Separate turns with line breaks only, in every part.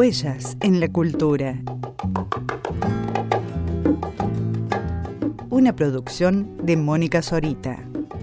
Huellas en la cultura. Una producción de Mónica Zorita.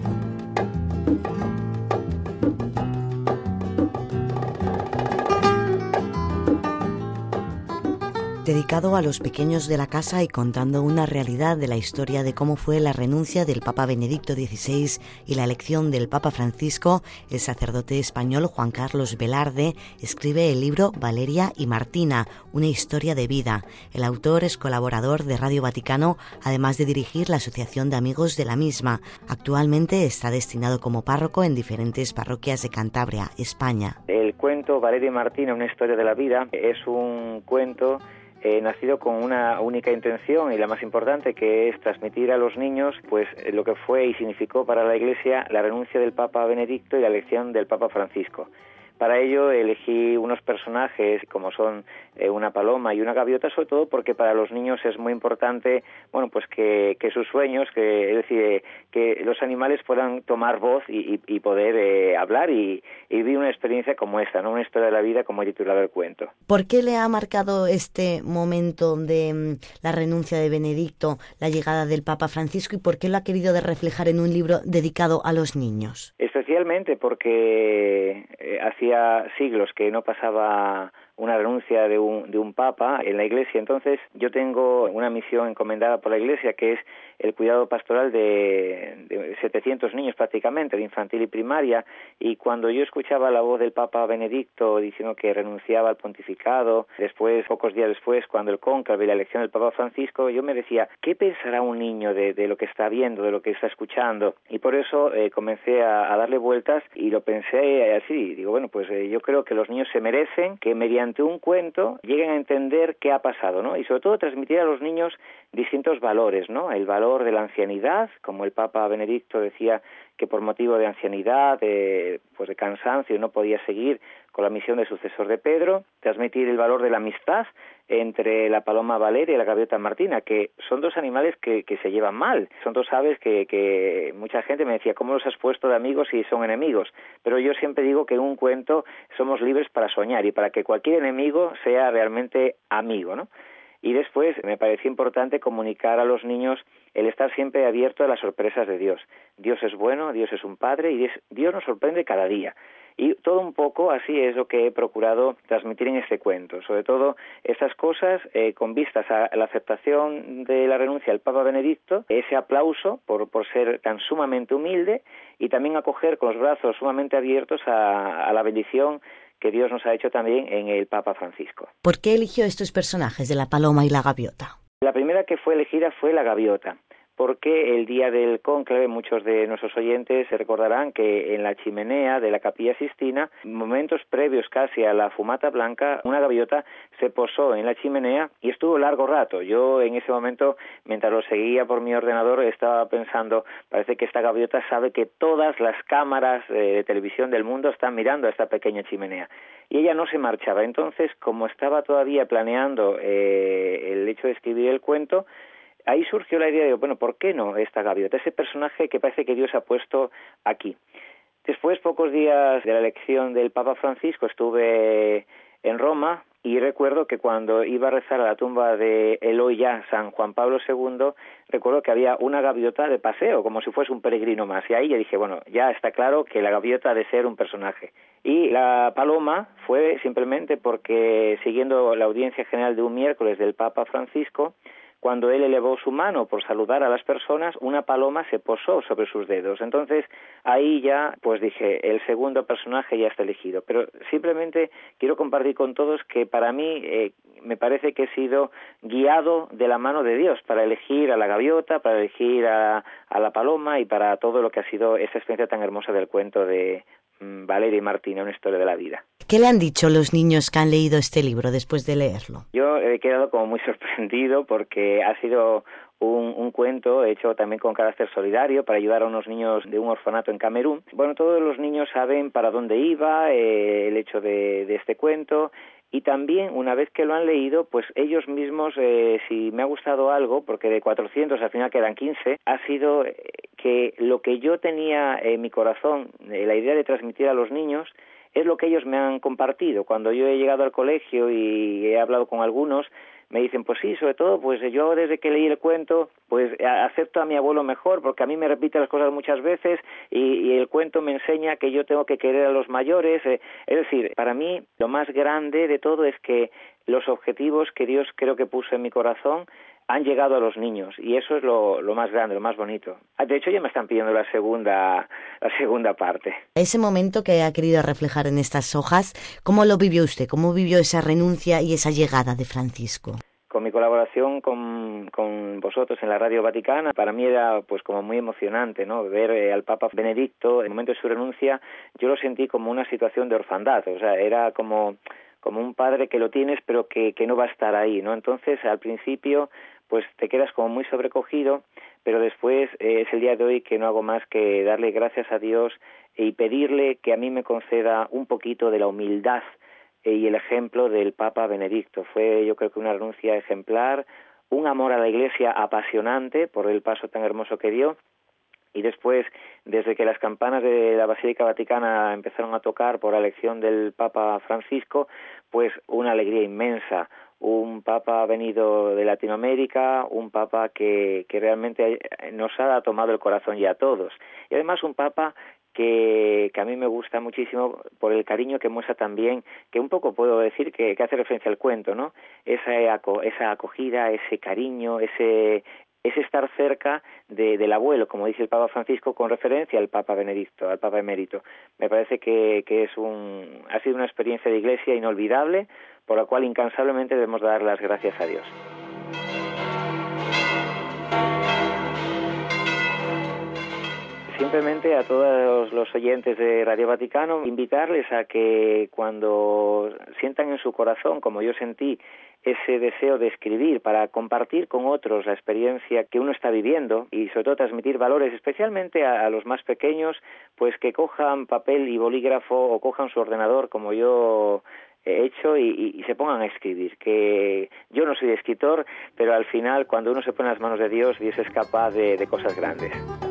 Dedicado a los pequeños de la casa y contando una realidad de la historia de cómo fue la renuncia del Papa Benedicto XVI y la elección del Papa Francisco, el sacerdote español Juan Carlos Velarde escribe el libro Valeria y Martina, una historia de vida. El autor es colaborador de Radio Vaticano, además de dirigir la Asociación de Amigos de la misma. Actualmente está destinado como párroco en diferentes parroquias de Cantabria, España.
El cuento Valeria y Martina, una historia de la vida, es un cuento nacido con una única intención y la más importante, que es transmitir a los niños pues lo que fue y significó para la Iglesia la renuncia del Papa Benedicto y la elección del Papa Francisco. Para ello elegí unos personajes como son una paloma y una gaviota, sobre todo porque para los niños es muy importante, bueno, pues que sus sueños, es decir, que los animales puedan tomar voz y poder hablar y vivir una experiencia como esta, ¿no? Una historia de la vida, como he titulado el cuento.
¿Por qué le ha marcado este momento de la renuncia de Benedicto, la llegada del Papa Francisco, y por qué lo ha querido reflejar en un libro dedicado a los niños?
Especialmente porque hacía siglos que no pasaba una renuncia de un papa en la Iglesia. Entonces yo tengo una misión encomendada por la Iglesia, que es el cuidado pastoral de 700 niños prácticamente, de infantil y primaria, y cuando yo escuchaba la voz del Papa Benedicto diciendo que renunciaba al pontificado, después, pocos días después, cuando el cónclave y la elección del Papa Francisco, yo me decía, ¿qué pensará un niño de lo que está viendo, de lo que está escuchando? Y por eso comencé a darle vueltas y lo pensé así, digo, bueno, pues yo creo que los niños se merecen que mediante un cuento lleguen a entender qué ha pasado, ¿no? Y sobre todo transmitir a los niños distintos valores, ¿no? El valor de la ancianidad, como el Papa Benedicto decía que por motivo de ancianidad, pues de cansancio, no podía seguir con la misión de sucesor de Pedro. Transmitir el valor de la amistad entre la paloma Valeria y la gaviota Martina, que son dos animales que se llevan mal. Son dos aves que mucha gente me decía, ¿cómo los has puesto de amigos si son enemigos? Pero yo siempre digo que en un cuento somos libres para soñar y para que cualquier enemigo sea realmente amigo, ¿no? Y después me pareció importante comunicar a los niños el estar siempre abierto a las sorpresas de Dios. Dios es bueno, Dios es un Padre y Dios nos sorprende cada día. Y todo un poco así es lo que he procurado transmitir en este cuento. Sobre todo estas cosas con vistas a la aceptación de la renuncia del Papa Benedicto, ese aplauso por ser tan sumamente humilde y también acoger con los brazos sumamente abiertos a la bendición que Dios nos ha hecho también en el Papa Francisco.
¿Por qué eligió estos personajes de la paloma y la gaviota?
La primera que fue elegida fue la gaviota, porque el día del cónclave muchos de nuestros oyentes se recordarán que en la chimenea de la Capilla Sixtina, momentos previos casi a la fumata blanca, una gaviota se posó en la chimenea y estuvo largo rato. Yo en ese momento, mientras lo seguía por mi ordenador, estaba pensando, parece que esta gaviota sabe que todas las cámaras de televisión del mundo están mirando a esta pequeña chimenea. Y ella no se marchaba. Entonces, como estaba todavía planeando el hecho de escribir el cuento, ahí surgió la idea de, bueno, ¿por qué no esta gaviota? Ese personaje que parece que Dios ha puesto aquí. Después, pocos días de la elección del Papa Francisco, estuve en Roma y recuerdo que cuando iba a rezar a la tumba de Eloy ya San Juan Pablo II, recuerdo que había una gaviota de paseo, como si fuese un peregrino más. Y ahí yo dije, bueno, ya está claro que la gaviota ha de ser un personaje. Y la paloma fue simplemente porque, siguiendo la audiencia general de un miércoles del Papa Francisco, cuando él elevó su mano por saludar a las personas, una paloma se posó sobre sus dedos. Entonces, ahí ya, pues dije, el segundo personaje ya está elegido. Pero simplemente quiero compartir con todos que para mí me parece que he sido guiado de la mano de Dios para elegir a la gaviota, para elegir a la paloma y para todo lo que ha sido esta experiencia tan hermosa del cuento de Valeria y Martina, una historia de la vida.
¿Qué le han dicho los niños que han leído este libro después de leerlo?
Yo he quedado como muy sorprendido porque ha sido un cuento hecho también con carácter solidario para ayudar a unos niños de un orfanato en Camerún. Bueno, todos los niños saben para dónde iba el hecho de este cuento. Y también, una vez que lo han leído, pues ellos mismos, si me ha gustado algo, porque de 400 al final quedan 15, ha sido que lo que yo tenía en mi corazón, la idea de transmitir a los niños, es lo que ellos me han compartido. Cuando yo he llegado al colegio y he hablado con algunos, me dicen, pues sí, sobre todo, pues yo desde que leí el cuento, pues acepto a mi abuelo mejor, porque a mí me repite las cosas muchas veces y el cuento me enseña que yo tengo que querer a los mayores. Es decir, para mí lo más grande de todo es que los objetivos que Dios creo que puso en mi corazón han llegado a los niños, y eso es lo más grande, lo más bonito. De hecho, ya me están pidiendo la segunda parte.
Ese momento que ha querido reflejar en estas hojas, ¿cómo lo vivió usted? ¿Cómo vivió esa renuncia y esa llegada de Francisco?
Con mi colaboración con vosotros en la Radio Vaticana, para mí era pues como muy emocionante, ¿no? Ver al Papa Benedicto, en el momento de su renuncia, yo lo sentí como una situación de orfandad, o sea, era como un padre que lo tienes pero que no va a estar ahí, ¿no? Entonces, al principio, pues te quedas como muy sobrecogido, pero después es el día de hoy que no hago más que darle gracias a Dios y pedirle que a mí me conceda un poquito de la humildad y el ejemplo del Papa Benedicto. Fue, yo creo que una renuncia ejemplar, un amor a la Iglesia apasionante por el paso tan hermoso que dio. Y después, desde que las campanas de la Basílica Vaticana empezaron a tocar por la elección del Papa Francisco, pues una alegría inmensa. Un Papa venido de Latinoamérica, un Papa que realmente nos ha tomado el corazón ya a todos. Y además un Papa que a mí me gusta muchísimo por el cariño que muestra también, que un poco puedo decir que hace referencia al cuento, ¿no? Esa acogida, ese cariño, ese estar cerca del abuelo, como dice el Papa Francisco, con referencia al Papa Benedicto, al Papa Emérito. Me parece que ha sido una experiencia de Iglesia inolvidable, por la cual incansablemente debemos dar las gracias a Dios. Simplemente a todos los oyentes de Radio Vaticano, invitarles a que cuando sientan en su corazón, como yo sentí, ese deseo de escribir para compartir con otros la experiencia que uno está viviendo y sobre todo transmitir valores, especialmente a los más pequeños, pues que cojan papel y bolígrafo o cojan su ordenador como yo he hecho y se pongan a escribir, que yo no soy escritor, pero al final cuando uno se pone en las manos de Dios, Dios es capaz de cosas grandes.